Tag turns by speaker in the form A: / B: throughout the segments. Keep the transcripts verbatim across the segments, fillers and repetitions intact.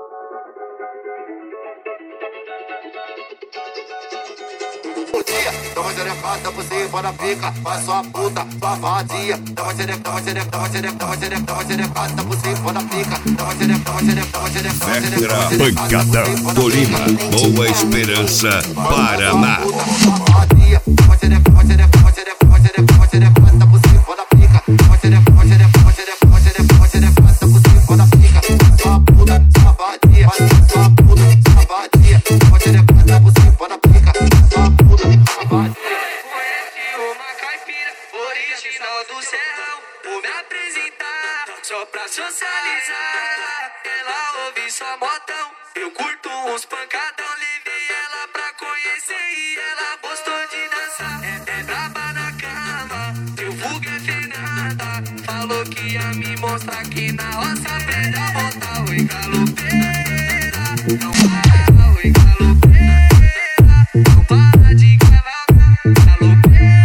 A: Toma xerecada por cima da pica, faz sua puta, sua vadia. Toma xerecada, toma xerecada, toma xerecada, toma xerecada, toma xerecada por cima da pica. Toma xerecada, toma xerecada, toma xerecada, toma xerecada.
B: Pancadão, Tolima, Boa Esperança, Paraná.
A: Toma xerecada, toma xerecada, toma xerecada, toma xerecada, toma xerecada por cima da pica. Toma xerecada, toma xerecada, toma xerecada, toma xerecada, toma xerecada por cima da pica. Sua puta, sua vadia, sua puta, sua vadia. Toma xerecada por cima da pica. Sua puta, sua vadia.
C: Do céu, vou me apresentar só pra socializar. Ela ouve só modão, eu curto uns pancadão. Levei ela pra conhecer e ela gostou de dançar. É, é braba na cama, seu vulgo é Fernanda. Falou que ia me mostrar que na roça aprende a montar. Oi, galopeira, não para, oi, galopeira, não para de cavalgar, galopeira.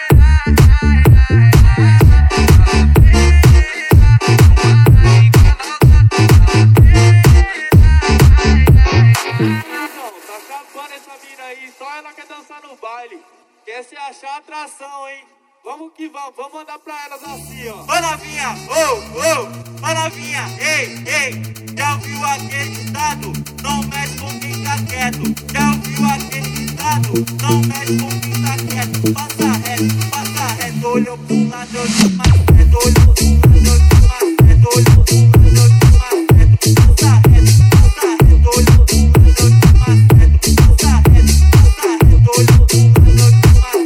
D: Só ela quer dançar no baile, quer se achar atração, hein? Vamos que vamos, vamos mandar pra elas assim, ó.
E: Ô novinha, ô, ô, ô novinha, ei, ei. Já ouviu aquele ditado? Não mexe com quem tá quieto. Já ouviu aquele ditado? Não mexe com quem tá quieto. Passa reto, passa reto. Olhou pro lado, olhou mais reto. Olhou pro lado, olhou mais reto. Olhou pro lado, olhou mais reto. Passa reto, passa reto. Olhou pro lado, olhou mais reto. Passa reto, passa reto. Olhou pro lado, olhou mais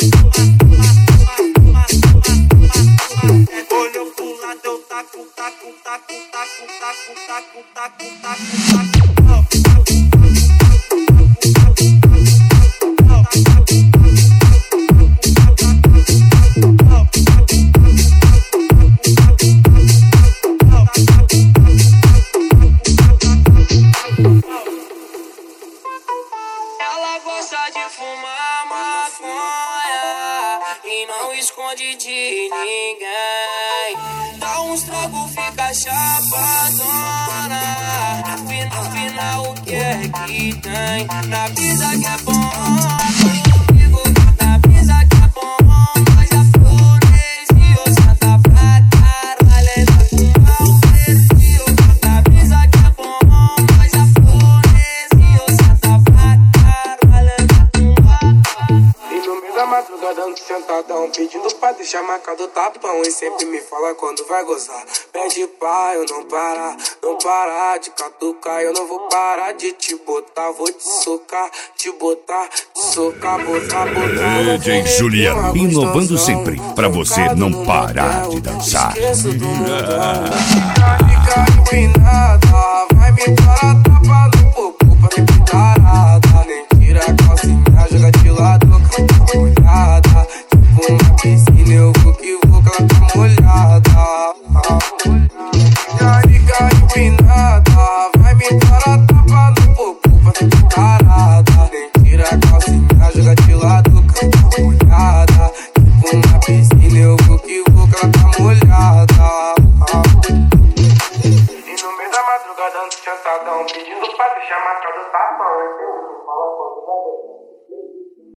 E: reto. Olhou pro lado, eu taco, taco, taco, taco, taco, taco, taco, taco, taco.
C: Ela gosta de fumar maconha e não esconde de ninguém. Dá uns tragos, fica chapadona. Afinal, afinal, o que é que tem? Na brisa que é bom, comigo, na brisa que é bom. Mas a flores e o Santa pra caralho, ela fuma o perfil. Na brisa que é bom, mas a flores e o Santa pra caralho, ela fuma.
F: E no meio da madrugada ando sentadão, pedindo pra deixar marcado o tapão. E sempre me fala quando vai gozar. Pede pra eu não parar, não parar de catucar. Eu não vou parar de te botar, vou te socar, te botar, te socar, botar, botar.
B: D J Juliano, inovando sempre, pra você não parar de dançar.
F: Esqueço do mundo, fica empinada.